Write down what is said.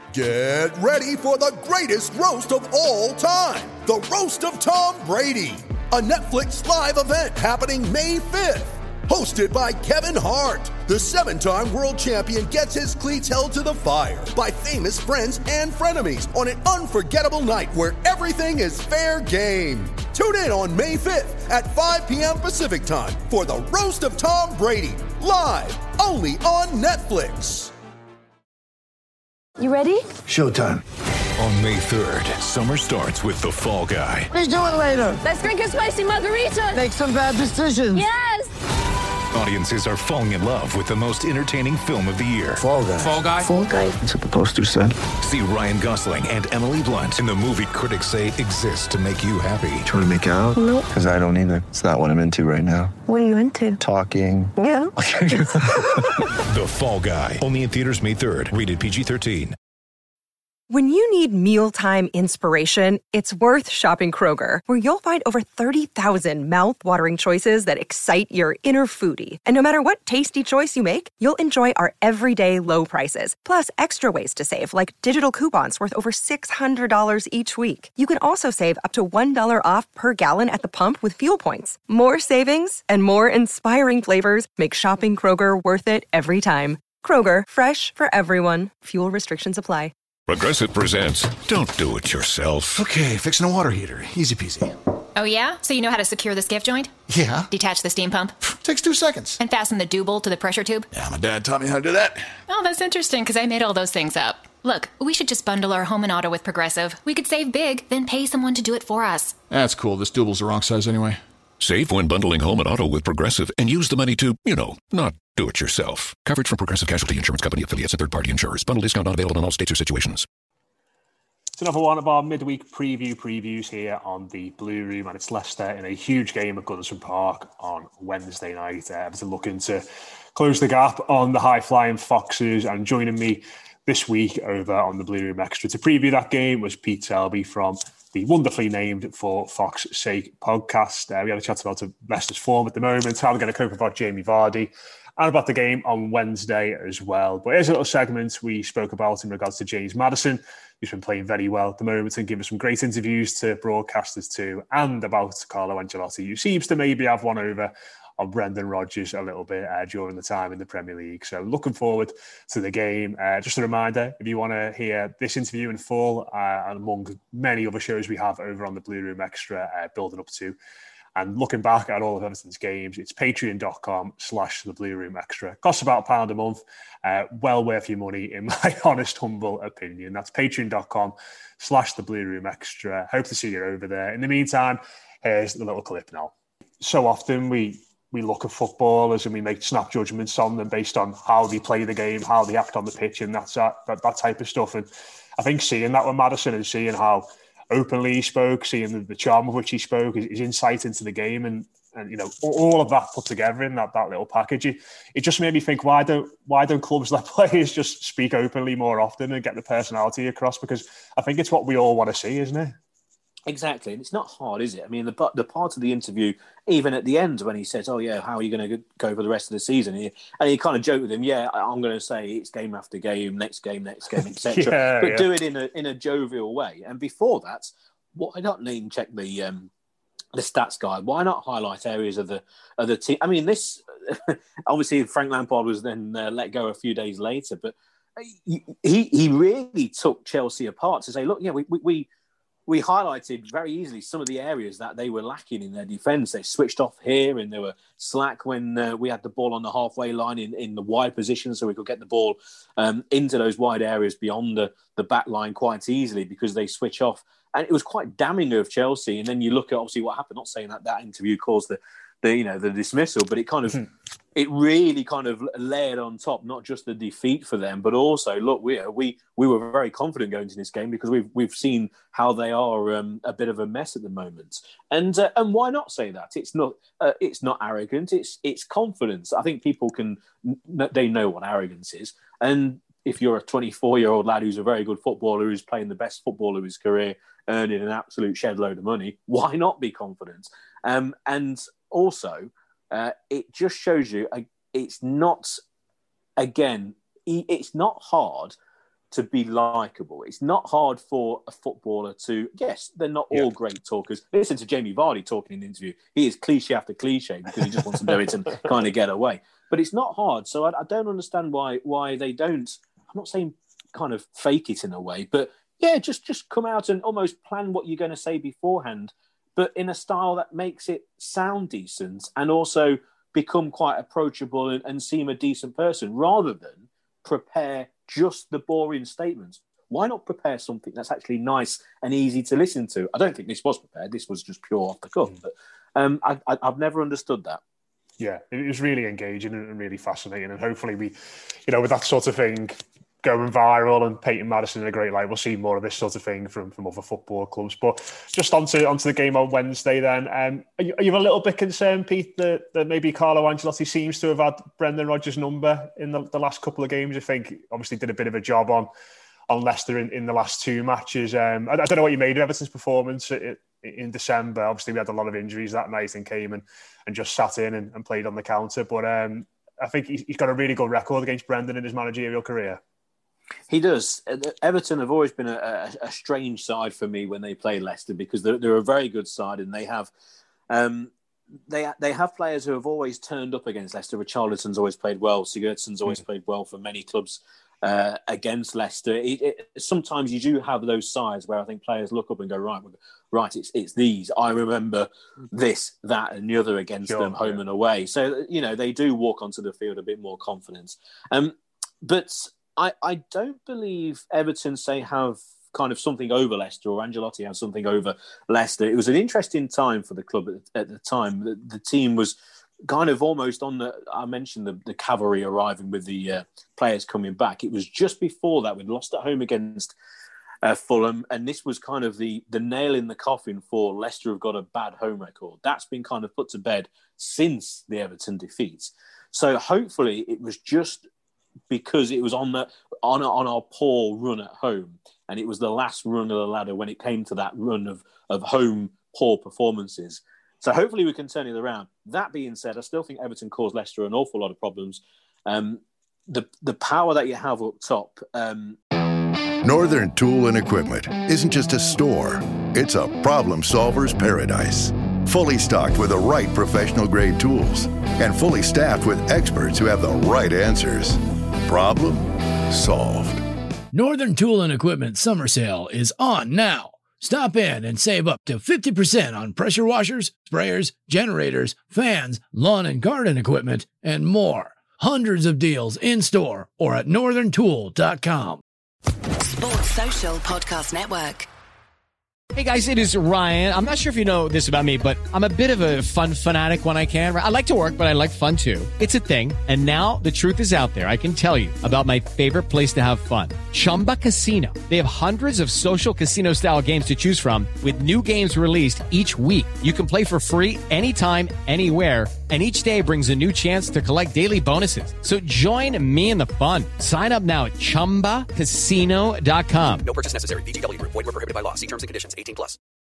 Get ready for the greatest roast of all time, the Roast of Tom Brady, a Netflix live event happening May 5th. Hosted by Kevin Hart, the 7-time world champion gets his cleats held to the fire by famous friends and frenemies on an unforgettable night where everything is fair game. Tune in on May 5th at 5 p.m. Pacific time for the Roast of Tom Brady, live only on Netflix. You ready? Showtime. On May 3rd, summer starts with The Fall Guy. Let's do it later. Let's drink a spicy margarita. Make some bad decisions. Yes! Audiences are falling in love with the most entertaining film of the year. Fall Guy. Fall Guy? Fall Guy. That's what the poster said. See Ryan Gosling and Emily Blunt in the movie critics say exists to make you happy. Trying to make it out? Nope. Because I don't either. It's not what I'm into right now. What are you into? Talking. Yeah. The Fall Guy. Only in theaters May 3rd. Rated PG-13. When you need mealtime inspiration, it's worth shopping Kroger, where you'll find over 30,000 mouth-watering choices that excite your inner foodie. And no matter what tasty choice you make, you'll enjoy our everyday low prices, plus extra ways to save, like digital coupons worth over $600 each week. You can also save up to $1 off per gallon at the pump with fuel points. More savings and more inspiring flavors make shopping Kroger worth it every time. Kroger, fresh for everyone. Fuel restrictions apply. Progressive presents Don't Do It Yourself. Okay, fixing a water heater. Easy peasy. Oh, yeah? So you know how to secure the skiff joint? Yeah. Detach the steam pump? Takes 2 seconds. And fasten the double to the pressure tube? Yeah, my dad taught me how to do that. Oh, that's interesting, because I made all those things up. Look, we should just bundle our home and auto with Progressive. We could save big, then pay someone to do it for us. That's cool. This double's the wrong size anyway. Save when bundling home and auto with Progressive and use the money to, not do it yourself. Coverage from Progressive Casualty Insurance Company affiliates and third-party insurers. Bundle discount not available in all states or situations. It's another one of our midweek previews here on the Blue Room, and it's Leicester in a huge game at Goodison Park on Wednesday night. Everton looking to close the gap on the high-flying Foxes, and joining me this week over on the Blue Room Extra to preview that game was Pete Selby from the wonderfully named For Fox's Sake podcast. We had a chat about Leicester's form at the moment, how we're going to cope about Jamie Vardy, and about the game on Wednesday as well. But here's a little segment we spoke about in regards to James Maddison, who's been playing very well at the moment and giving some great interviews to broadcasters too, and about Carlo Ancelotti, who seems to maybe have one over on Brendan Rodgers a little bit during the time in the Premier League. So looking forward to the game. Just a reminder, if you want to hear this interview in full, and among many other shows we have over on the Blue Room Extra, building up to and looking back at all of Everton's games, it's patreon.com/the Blue Room Extra. Costs about £1 a month. Well worth your money, in my honest, humble opinion. That's patreon.com/the Blue Room Extra. Hope to see you over there. In the meantime, here's the little clip now. So often we look at footballers and we make snap judgments on them based on how they play the game, how they act on the pitch, and that type of stuff. And I think seeing that with Maddison and seeing how openly he spoke, seeing the charm of which he spoke, his insight into the game, and all of that put together in that little package, it just made me think, why don't clubs let players just speak openly more often and get the personality across? Because I think it's what we all want to see, isn't it? Exactly, and it's not hard, is it? I mean, the part of the interview, even at the end when he says, "Oh yeah, how are you going to go for the rest of the season?" and he kind of joked with him, "Yeah, I'm going to say it's game after game, next game, etc." But do it in a jovial way. And before that, why not name check the stats guide? Why not highlight areas of the team? I mean, this obviously Frank Lampard was then let go a few days later, but he really took Chelsea apart to say, "Look, yeah, we highlighted very easily some of the areas that they were lacking in their defence. They switched off here and they were slack when we had the ball on the halfway line in the wide position, so we could get the ball into those wide areas beyond the back line quite easily because they switch off." And it was quite damning of Chelsea. And then you look at obviously what happened. Not saying that interview caused the dismissal, but it kind of it really kind of layered on top not just the defeat for them, but also look, we were very confident going into this game because we've seen how they are a bit of a mess at the moment, and why not say that? It's not arrogant, it's confidence. I think people they know what arrogance is, and if you're a 24-year-old lad who's a very good footballer, who's playing the best football of his career, earning an absolute shed load of money, why not be confident? And also, it just shows you it's not hard to be likeable. It's not hard for a footballer to, yes, they're not all great talkers. Listen to Jamie Vardy talking in the interview. He is cliche after cliche because he just wants to do it and kind of get away. But it's not hard. So I don't understand why they don't, I'm not saying kind of fake it in a way, but yeah, just come out and almost plan what you're going to say beforehand, but in a style that makes it sound decent and also become quite approachable and seem a decent person, rather than prepare just the boring statements. Why not prepare something that's actually nice and easy to listen to? I don't think this was prepared. This was just pure off the cuff. But I've never understood that. Yeah, it was really engaging and really fascinating. And hopefully we, with that sort of thing going viral and painting Maddison in a great light, we'll see more of this sort of thing from other football clubs. But just onto the game on Wednesday then. Are you a little bit concerned, Pete, that maybe Carlo Ancelotti seems to have had Brendan Rodgers' number in the last couple of games? I think obviously did a bit of a job on Leicester in the last two matches. I don't know what you made of Everton's performance in December. Obviously we had a lot of injuries that night and came and just sat in and played on the counter. But I think he's got a really good record against Brendan in his managerial career. He does. Everton have always been a strange side for me when they play Leicester, because they're a very good side, and they have players who have always turned up against Leicester. Richarlison's always played well. Sigurdsson's always played well for many clubs against Leicester. Sometimes you do have those sides where I think players look up and go, right, it's these. I remember this, that, and the other against them, home and away. So they do walk onto the field a bit more confidence. But I don't believe Everton have kind of something over Leicester, or Ancelotti has something over Leicester. It was an interesting time for the club at the time. The team was kind of almost I mentioned the cavalry arriving with the players coming back. It was just before that we'd lost at home against Fulham, and this was kind of the nail in the coffin for Leicester have got a bad home record. That's been kind of put to bed since the Everton defeats. So hopefully it was just because it was on our poor run at home, and it was the last run of the ladder when it came to that run of home poor performances. So hopefully we can turn it around. That being said, I still think Everton caused Leicester an awful lot of problems. The power that you have up top. Northern Tool and Equipment isn't just a store. It's a problem solver's paradise. Fully stocked with the right professional grade tools and fully staffed with experts who have the right answers. Problem solved. Northern Tool and Equipment summer sale is on now. Stop in and save up to 50% on pressure washers, sprayers, generators, fans, lawn and garden equipment, and more. Hundreds of deals in store or at northerntool.com. Sports Social Podcast Network. Hey guys, it is Ryan. I'm not sure if you know this about me, but I'm a bit of a fun fanatic when I can. I like to work, but I like fun too. It's a thing. And now the truth is out there. I can tell you about my favorite place to have fun. Chumba Casino. They have hundreds of social casino style games to choose from with new games released each week. You can play for free anytime, anywhere. And each day brings a new chance to collect daily bonuses. So join me in the fun. Sign up now at ChumbaCasino.com. No purchase necessary. VGW Group. Void where prohibited by law. See terms and conditions. 18+.